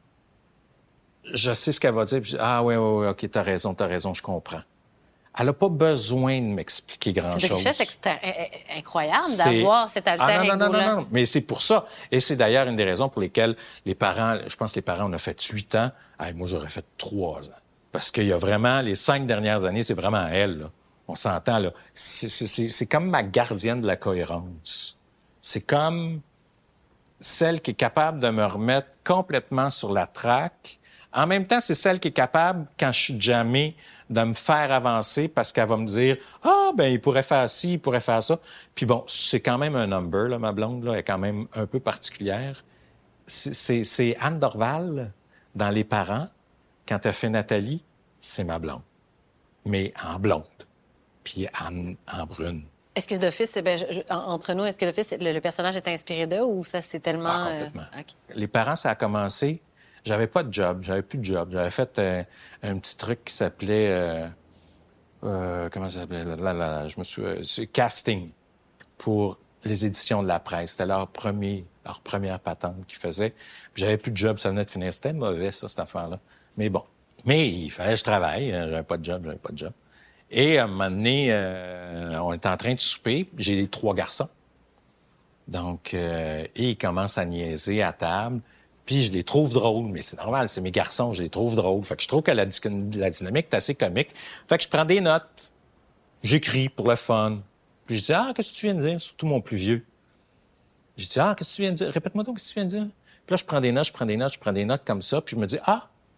je sais ce qu'elle va dire, puis je dis, ah oui, oui, oui, OK, t'as raison, t'as raison, je comprends. Elle n'a pas besoin de m'expliquer grand-chose. C'est une richesse extra- incroyable d'avoir cet alter ah, non, non, ego-là. non, non, non, mais c'est pour ça. Et c'est d'ailleurs une des raisons pour lesquelles les parents, je pense que les parents, on a fait huit ans. Hey, moi, j'aurais fait trois ans. Parce qu'il y a vraiment, les cinq dernières années, c'est vraiment elle, là. On s'entend, là. C'est, c'est, c'est, c'est comme ma gardienne de la cohérence. C'est comme celle qui est capable de me remettre complètement sur la traque. En même temps, c'est celle qui est capable, quand je suis jammé, de me faire avancer parce qu'elle va me dire « Ah, ben il pourrait faire ci, il pourrait faire ça. » Puis bon, c'est quand même un number, là, ma blonde, là, elle est quand même un peu particulière. C'est, c'est, c'est Anne Dorval, dans Les Parents, quand elle fait Nathalie, c'est ma blonde. Mais en blonde, puis en, en brune. Est-ce que d'office, ben, je, je, entre nous, est-ce que d'office, le, le personnage est inspiré d'eux ou ça, c'est tellement... Ah, complètement. Euh... Okay. Les Parents, ça a commencé... J'avais pas de job, j'avais plus de job. J'avais fait euh, un petit truc qui s'appelait... Euh, euh, comment ça s'appelait? Là, là, là, je me suis... Euh, c'est casting pour les éditions de la presse. C'était leur, premier, leur première patente qu'ils faisaient. Puis j'avais plus de job, ça venait de finir. C'était mauvais, ça, cette affaire-là. Mais bon. Mais il fallait que je travaille. J'avais pas de job, j'avais pas de job. Et à un moment donné, euh, on était en train de souper. J'ai trois garçons. Donc, euh, et ils commencent à niaiser à table. Puis je les trouve drôles, mais c'est normal, c'est mes garçons, je les trouve drôles. Fait que je trouve que la, la dynamique est assez comique. Fait que je prends des notes, j'écris pour le fun. Puis je dis « Ah, qu'est-ce que tu viens de dire? » Surtout mon plus vieux. Je dis « Ah, qu'est-ce que tu viens de dire? Répète-moi donc, qu'est-ce que tu viens de dire? » Puis là, je prends des notes, je prends des notes, je prends des notes comme ça. Puis je me dis « Ah,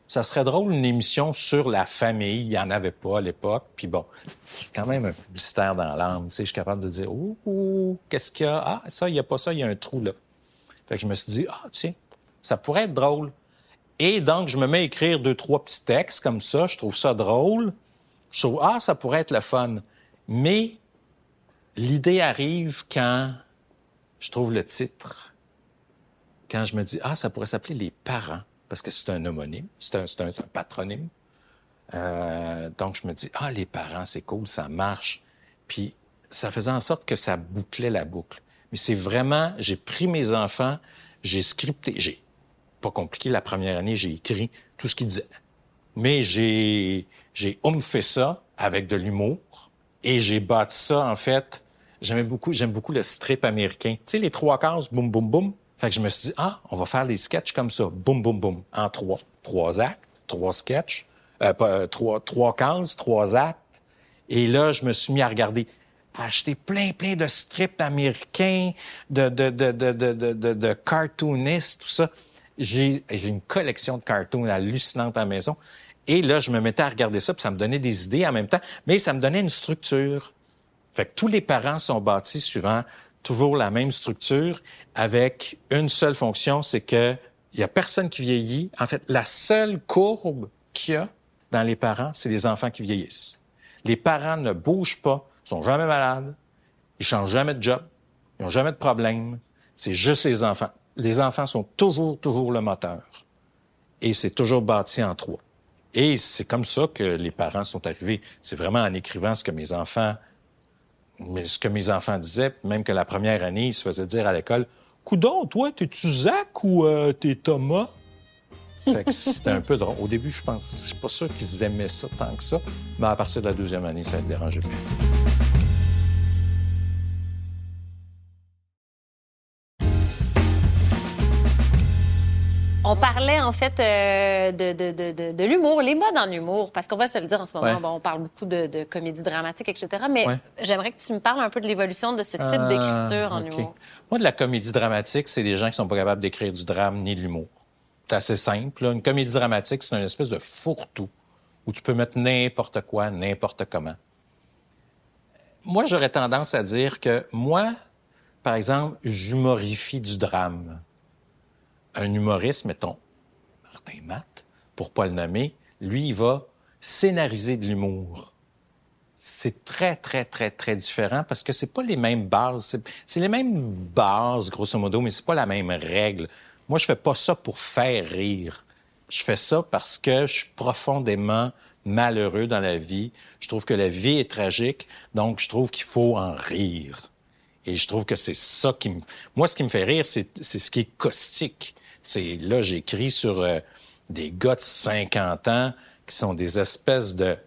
ça serait drôle une émission sur la famille. Il n'y en avait pas à l'époque. Puis bon, je suis quand même un publicitaire dans l'âme. Tu sais, je suis capable de dire, ouh, ouh qu'est-ce qu'il y a? Ah, ça, il n'y a pas ça, il y a un trou là. Fait que je me suis dit, ah, tiens, ça pourrait être drôle. Et donc, je me mets à écrire deux, trois petits textes comme ça. Je trouve ça drôle. Je trouve, ah, ça pourrait être le fun. Mais l'idée arrive quand je trouve le titre. Quand je me dis, ah, ça pourrait s'appeler Les Parents. Parce que c'est un homonyme, c'est un, c'est un, c'est un patronyme. Euh, donc, je me dis, ah, les parents, c'est cool, ça marche. Puis, ça faisait en sorte que ça bouclait la boucle. Mais c'est vraiment, j'ai pris mes enfants, j'ai scripté, j'ai pas compliqué, la première année, j'ai écrit tout ce qu'ils disaient. Mais j'ai, j'ai fait ça avec de l'humour et j'ai bâti ça, en fait, j'aimais beaucoup, j'aime beaucoup le strip américain. Tu sais, les trois cases, boum, boum, boum. Fait que je me suis dit, ah, on va faire des sketchs comme ça, boum, boum, boum, en trois. Trois actes, trois sketchs, euh, pas, trois, trois cases, trois actes. Et là, je me suis mis à regarder, à acheter plein, plein de strips américains, de, de, de, de, de, de, de, de cartoonistes, tout ça. J'ai, j'ai une collection de cartoons hallucinante à la maison. Et là, je me mettais à regarder ça, puis ça me donnait des idées en même temps, mais ça me donnait une structure. Fait que tous les parents sont bâtis suivant toujours la même structure, avec une seule fonction, c'est que il y a personne qui vieillit. En fait, la seule courbe qu'il y a dans les parents, c'est les enfants qui vieillissent. Les parents ne bougent pas, sont jamais malades, ils changent jamais de job, ils n'ont jamais de problème. C'est juste les enfants. Les enfants sont toujours, toujours le moteur. Et c'est toujours bâti en trois. Et c'est comme ça que les parents sont arrivés. C'est vraiment en écrivant ce que mes enfants Mais ce que mes enfants disaient, même que la première année, ils se faisaient dire à l'école, « Coudon, toi, t'es-tu Zach ou euh, t'es Thomas? » Fait que c'était un peu drôle. Au début, je pense, je suis pas sûr qu'ils aimaient ça tant que ça, mais à partir de la deuxième année, ça ne dérangeait plus. On parlait, en fait, euh, de, de, de, de, de l'humour, les modes en humour, parce qu'on va se le dire en ce moment, ouais. bon, on parle beaucoup de, de comédie dramatique, et cetera, mais ouais. j'aimerais que tu me parles un peu de l'évolution de ce type euh, d'écriture en okay. humour. Moi, de la comédie dramatique, c'est des gens qui sont pas capables d'écrire du drame ni de l'humour. C'est assez simple. Là. Une comédie dramatique, c'est une espèce de fourre-tout où tu peux mettre n'importe quoi, n'importe comment. Moi, j'aurais tendance à dire que moi, par exemple, j'humorifie du drame. Un humoriste, mettons, Martin Matt, pour pas le nommer, lui, il va scénariser de l'humour. C'est très, très, très, très différent parce que c'est pas les mêmes bases. C'est, c'est les mêmes bases, grosso modo, mais c'est pas la même règle. Moi, je fais pas ça pour faire rire. Je fais ça parce que je suis profondément malheureux dans la vie. Je trouve que la vie est tragique, donc je trouve qu'il faut en rire. Et je trouve que c'est ça qui me... Moi, ce qui me fait rire, c'est, c'est ce qui est caustique. C'est là, j'écris sur euh, des gars de cinquante ans qui sont des espèces de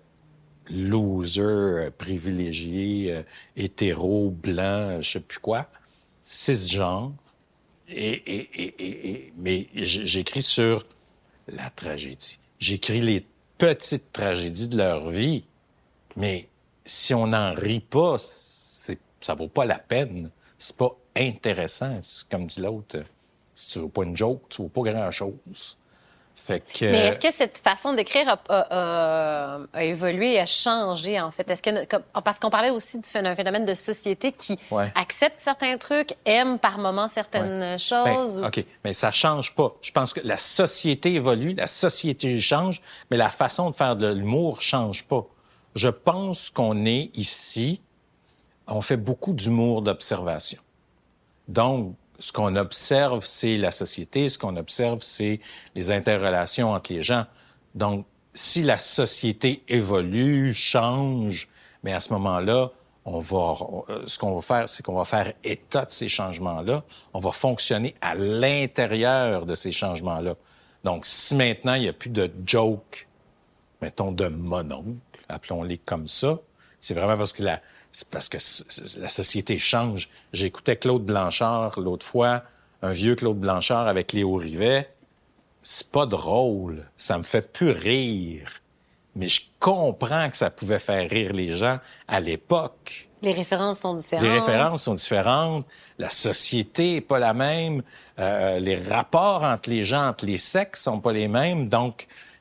losers euh, privilégiés, euh, hétéros, blancs, je sais plus quoi, cisgenres. Et, et, et, et, et, mais j'écris sur la tragédie. J'écris les petites tragédies de leur vie. Mais si on n'en rit pas, c'est, ça vaut pas la peine. C'est pas intéressant. C'est comme dit l'autre... Si tu veux pas une joke, tu veux pas grand-chose. Fait que... Mais est-ce que cette façon d'écrire a, a, a, a évolué, a changé, en fait? Est-ce que, parce qu'on parlait aussi d'un phénomène de société qui ouais. accepte certains trucs, aime par moments certaines ouais. choses. Ben, ou... OK, mais ça change pas. Je pense que la société évolue, la société change, mais la façon de faire de l'humour change pas. Je pense qu'on est ici, on fait beaucoup d'humour d'observation. Donc, ce qu'on observe, c'est la société. Ce qu'on observe, c'est les interrelations entre les gens. Donc, si la société évolue, change, mais à ce moment-là, on va, on, ce qu'on va faire, c'est qu'on va faire état de ces changements-là. On va fonctionner à l'intérieur de ces changements-là. Donc, si maintenant, il n'y a plus de jokes, mettons, de mononcle, appelons-les comme ça, c'est vraiment parce que la... C'est parce que la société change. J'écoutais Claude Blanchard l'autre fois, un vieux Claude Blanchard avec Léo Rivet. C'est pas drôle. Ça me fait plus rire. Mais je comprends que ça pouvait faire rire les gens à l'époque. Les références sont différentes. Les références sont différentes. La société est pas la même. Euh, les rapports entre les gens, entre les sexes sont pas les mêmes. Donc,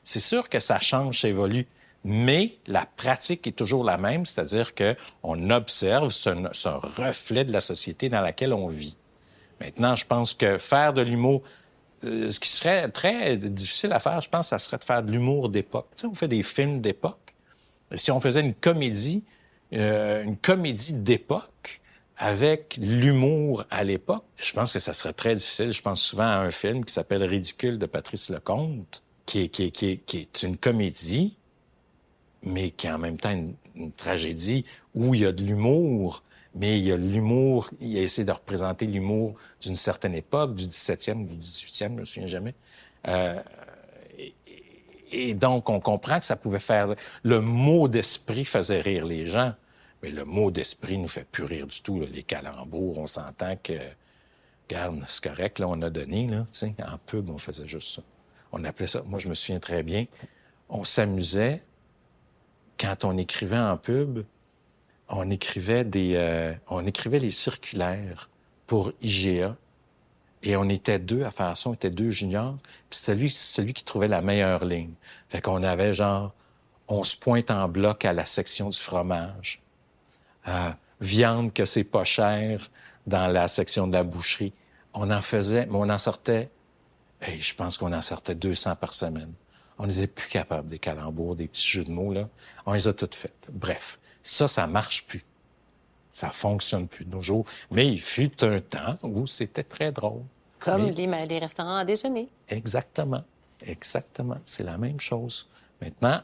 C'est sûr que ça change, ça évolue, mais la pratique est toujours la même, c'est-à-dire qu'on observe, c'est un, c'est un reflet de la société dans laquelle on vit. Maintenant, je pense que faire de l'humour, euh, ce qui serait très difficile à faire, je pense, ça serait de faire de l'humour d'époque. Tu sais, on fait des films d'époque. Si on faisait une comédie, euh, une comédie d'époque, avec l'humour à l'époque, je pense que ça serait très difficile. Je pense souvent à un film qui s'appelle Ridicule de Patrice Lecomte, qui est, qui est, qui est, qui est une comédie, mais qui est en même temps une, une tragédie où il y a de l'humour, mais il y a l'humour, il a essayé de représenter l'humour d'une certaine époque, du dix-septième, du dix-huitième, je ne me souviens jamais. Euh, et, et donc, on comprend que ça pouvait faire... Le mot d'esprit faisait rire les gens. Mais le mot d'esprit nous fait plus rire du tout, là. Les calembours, on s'entend que... Regarde, c'est correct, là, on a donné, là, tu sais, en pub, on faisait juste ça. On appelait ça... Moi, je me souviens très bien, on s'amusait, quand on écrivait en pub, on écrivait des... Euh, on écrivait les circulaires pour I G A, et on était deux à faire ça, on était deux juniors, puis c'était lui, celui qui trouvait la meilleure ligne. Fait qu'on avait genre... On se pointe en bloc à la section du fromage. Euh, viande que c'est pas cher dans la section de la boucherie. On en faisait, mais on en sortait, hey, je pense qu'on en sortait deux cents par semaine. On n'était plus capable des calembours, des petits jeux de mots, là. On les a toutes faites. Bref, ça, ça marche plus. Ça fonctionne plus de nos jours. Mais il fut un temps où c'était très drôle. Comme mais... les, les restaurants à déjeuner. Exactement. Exactement. C'est la même chose. Maintenant,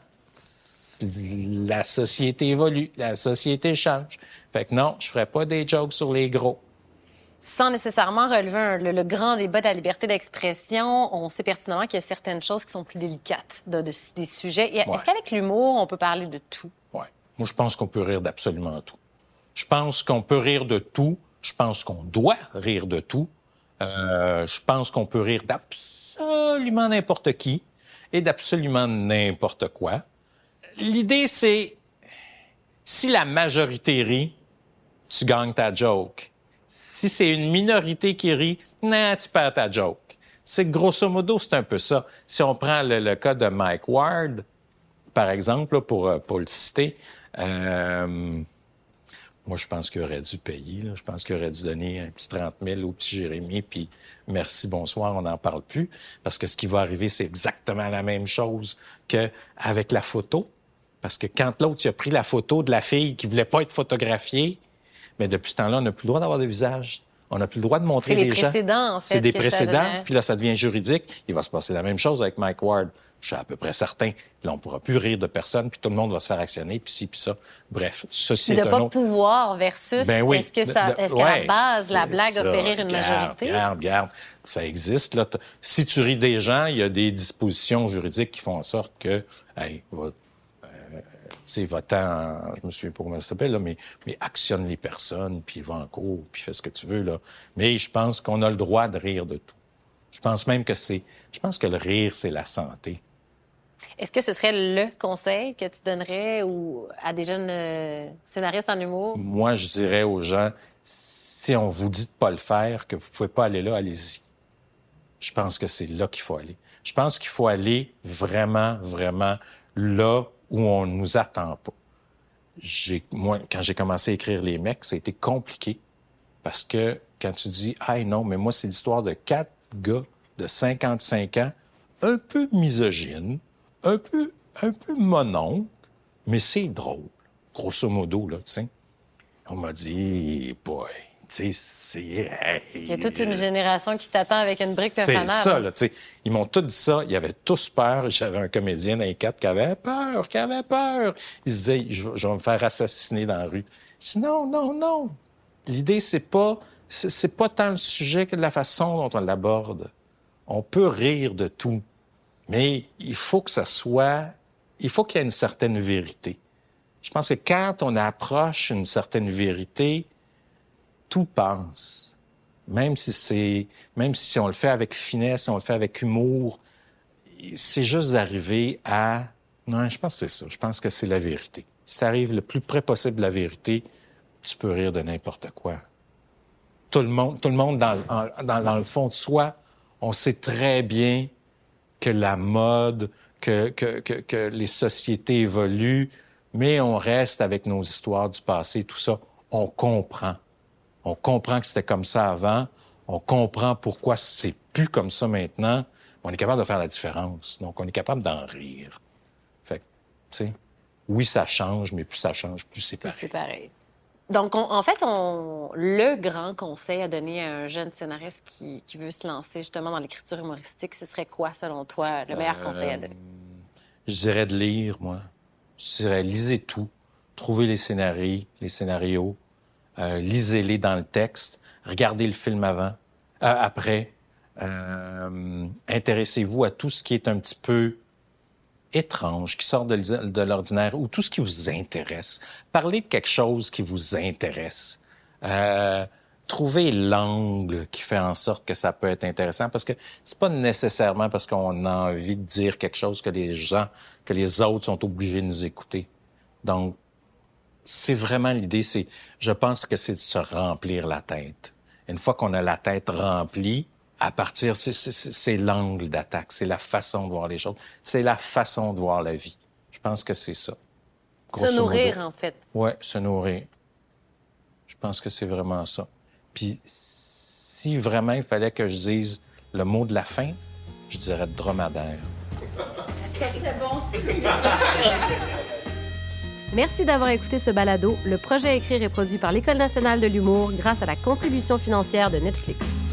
la société évolue, la société change. Fait que non, je ferais pas des jokes sur les gros. Sans nécessairement relever un, le, le grand débat de la liberté d'expression, on sait pertinemment qu'il y a certaines choses qui sont plus délicates, de, de, des sujets. Et, ouais. Est-ce qu'avec l'humour, on peut parler de tout? Oui. Moi, je pense qu'on peut rire d'absolument tout. Je pense qu'on peut rire de tout. Je pense qu'on doit rire de tout. Euh, je pense qu'on peut rire d'absolument n'importe qui et d'absolument n'importe quoi. L'idée, c'est, si la majorité rit, tu gagnes ta joke. Si c'est une minorité qui rit, non, tu perds ta joke. C'est grosso modo, c'est un peu ça. Si on prend le, le cas de Mike Ward, par exemple, là, pour, pour le citer, euh, moi, je pense qu'il aurait dû payer. Là. Je pense qu'il aurait dû donner un petit trente mille au petit Jérémy, puis merci, bonsoir, on n'en parle plus. Parce que ce qui va arriver, c'est exactement la même chose qu'avec la photo. Parce que quand l'autre il a pris la photo de la fille qui voulait pas être photographiée, mais depuis ce temps-là, on n'a plus le droit d'avoir de visage. On n'a plus le droit de montrer les gens. C'est les précédents, en fait. C'est des précédents, puis là, ça devient juridique. Il va se passer la même chose avec Mike Ward. Je suis à peu près certain. Puis là, on ne pourra plus rire de personne, puis tout le monde va se faire actionner, puis ci, puis ça. Bref, ceci est un autre... De pas pouvoir versus ben oui. est-ce que ça, est-ce qu'à ouais, la base, la blague ça. a fait rire une Garde, majorité? Regarde, regarde, ça existe. Là. Si tu ris des gens, il y a des dispositions juridiques qui font en sorte que, hey, va, euh, tu sais, va-t'en, je me souviens pas comment ça s'appelle, là, mais, mais actionne les personnes, puis va en cours, puis fais ce que tu veux, là. Mais je pense qu'on a le droit de rire de tout. Je pense même que c'est, je pense que le rire, c'est la santé. Est-ce que ce serait le conseil que tu donnerais ou à des jeunes euh, scénaristes en humour? Moi, je dirais aux gens, si on vous dit de pas le faire, que vous pouvez pas aller là, allez-y. Je pense que c'est là qu'il faut aller. Je pense qu'il faut aller vraiment, vraiment là où on nous attend pas. J'ai, moi, quand j'ai commencé à écrire Les Mecs, ça a été compliqué parce que quand tu dis « Hey, non, mais moi, c'est l'histoire de quatre gars de cinquante-cinq ans, un peu misogynes, un peu, un peu mononcle, mais c'est drôle, grosso modo, là, tu sais. » On m'a dit « Boy, tu sais, c'est... Hey, il y a toute une génération qui t'attend avec une brique et un fanal. C'est ça, là, tu sais. Ils m'ont tous dit ça. Ils avaient tous peur. J'avais un comédien dans les quatre qui avait peur, qui avait peur. Il se disait, je, je vais me faire assassiner dans la rue. Je dis, non, non, non. L'idée, c'est pas, c'est, c'est pas tant le sujet que de la façon dont on l'aborde. On peut rire de tout, mais il faut que ça soit, il faut qu'il y ait une certaine vérité. Je pense que quand on approche une certaine vérité, tout passe. Même si c'est, même si on le fait avec finesse, on le fait avec humour, c'est juste d'arriver à... Non, je pense que c'est ça. Je pense que c'est la vérité. Si tu arrives le plus près possible de la vérité, tu peux rire de n'importe quoi. Tout le monde, tout le monde dans, dans, dans le fond de soi, on sait très bien que la mode que, que, que, que les sociétés évoluent, mais on reste avec nos histoires du passé, tout ça. On comprend. On comprend que c'était comme ça avant. On comprend pourquoi c'est plus comme ça maintenant. On est capable de faire la différence. Donc, on est capable d'en rire. Fait que, tu sais, oui, ça change, mais plus ça change, plus c'est Plus pareil. c'est pareil. Donc, on- en fait, on, le grand conseil à donner à un jeune scénariste qui, qui veut se lancer justement dans l'écriture humoristique, ce serait quoi, selon toi, le meilleur conseil à donner? Je dirais de lire, moi. Je dirais, lisez tout. Trouvez les scénarios, les scénarios. Euh, lisez-les dans le texte. Regardez le film avant, euh, après. Euh, intéressez-vous à tout ce qui est un petit peu étrange, qui sort de, l- de l'ordinaire, ou tout ce qui vous intéresse. Parlez de quelque chose qui vous intéresse. Euh, trouvez l'angle qui fait en sorte que ça peut être intéressant, parce que c'est pas nécessairement parce qu'on a envie de dire quelque chose que les gens, que les autres sont obligés de nous écouter. Donc, c'est vraiment l'idée, c'est, je pense que c'est de se remplir la tête. Une fois qu'on a la tête remplie, à partir, c'est, c'est, c'est l'angle d'attaque, c'est la façon de voir les choses, c'est la façon de voir la vie. Je pense que c'est ça. Se Grosso nourrir, modo. en fait. Ouais, se nourrir. Je pense que c'est vraiment ça. Puis, si vraiment il fallait que je dise le mot de la fin, je dirais dromadaire. Merci d'avoir écouté ce balado. Le projet écrit est produit par l'École nationale de l'humour grâce à la contribution financière de Netflix.